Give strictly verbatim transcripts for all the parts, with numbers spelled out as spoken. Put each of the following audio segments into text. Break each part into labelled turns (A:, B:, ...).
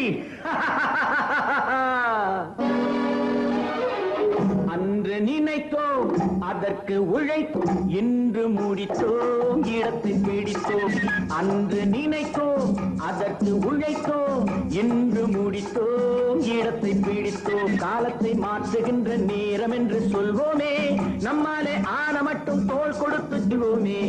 A: அன்று நினைத்தோம் அதற்கு உழைத்தோம் இன்று முடித்தோம் இடத்தை பிடித்தோம் அன்று நினைத்தோம் அதற்கு உழைத்தோம் இன்று முடித்தோம் இடத்தை பிடித்தோம் காலத்தை மாற்றுகின்ற நேரம் என்று சொல்வோமே நம்மாலே ஆன மட்டும் தோள் கொடுத்து சொல்வோமே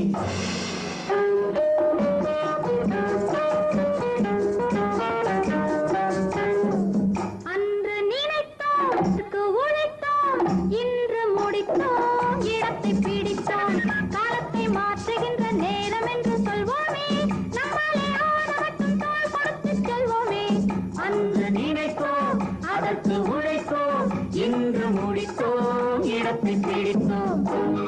B: இடத்தை பிடித்தோம் காலத்தை மாற்றுகின்ற நேரம் என்று சொல்வோமே நம்மாலே ஆன மட்டும் தோள் கொடுத்து செல்வோமே
A: அன்று நினைத்தோம் அதற்கு உழைத்தோம் இன்று முடித்தோம் இடத்தை பிடித்தோம்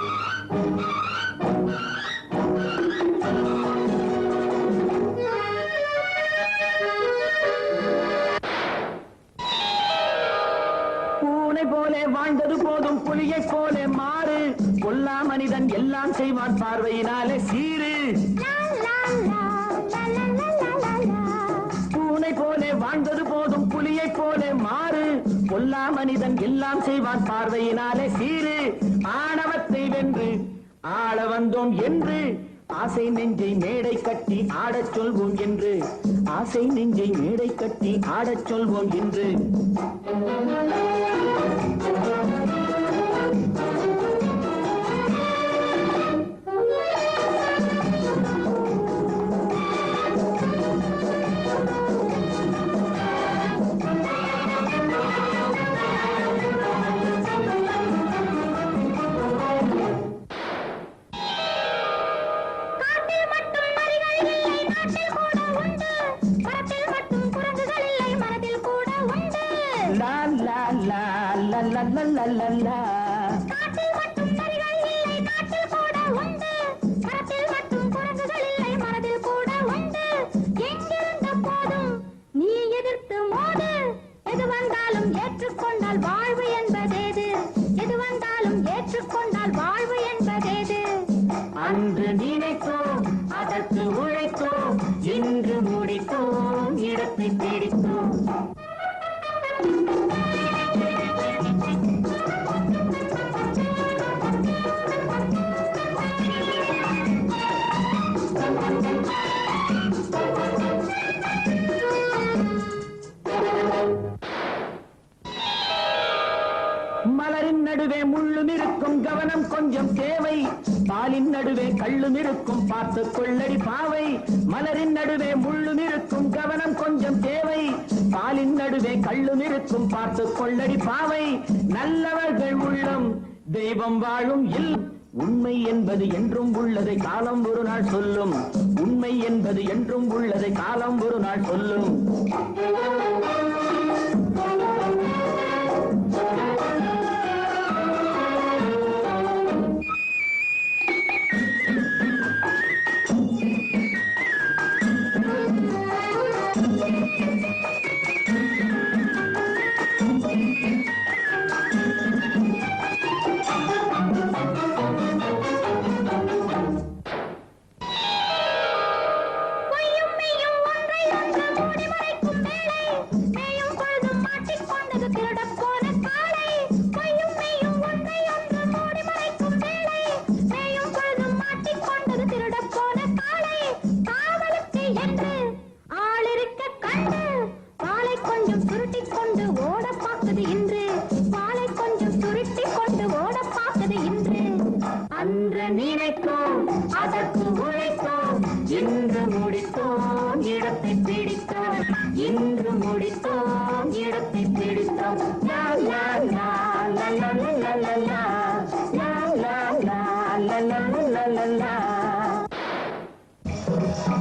A: பூனை போல வாழ்ந்தது போதும் புலியை போல மாறு கொல்லா மனிதன் எல்லாம் செய்வான் பார்வையினாலே சீரு பூனை போல வாழ்ந்தது போதும் புலியை போல மாறு கொல்லா மனிதன் எல்லாம் செய்வான் பார்வையினாலே சீரு ஆணவத்தை வென்று ஆள வந்தோம் என்று ஆசை நெஞ்சை மேடை கட்டி ஆடச் சொல்வோம் என்று ஆசை நெஞ்சை மேடை கட்டி ஆடச் சொல்வோம் என்று
B: காட்டில் மட்டும் நரிகள் இல்லை நாட்டில் கூட உண்டு மரத்தில் மட்டும் குரங்குகள் இல்லை மனதில் கூட உண்டு எங்கிருந்த போதும் நீ எதிர்த்து மோது எது வந்தாலும் ஏற்றுக்கொண்டால் வாழ்வு என்பதேது எது வந்தாலும் ஏற்றுக்கொண்டால் வாழ்வு என்பதேது
A: அன்று நினைத்தோம் அதற்கு உழைத்தோம் இன்று முடித்தோம் இடத்தை பிடித்தோம் மலரின் நடுவே முள்ளும் இருக்கும் கவனம் கொஞ்சம் தேவை பாலின் நடுவே கள்ளும் இருக்கும் பார்த்து கொள்ளடி பாவை மலரின் நடுவே முள்ளும் இருக்கும் கவனம் கொஞ்சம் தேவை பாலின் நடுவே கள்ளும் இருக்கும் பார்த்து கொள்ளடி பாவை நல்லவர்கள் உள்ளம் தெய்வம் வாழும் இல் உண்மை என்பது என்றும் உள்ளதை காலம் ஒரு நாள் சொல்லும் உண்மை என்பது என்றும் உள்ளதை காலம் ஒரு நாள் சொல்லும் அன்று நினைத்தோம் அதற்கு உழைத்தோம் இன்று முடித்தோம் இடத்தை பிடித்தோம் இன்று முடித்தோம் இடத்தை பிடித்தோம்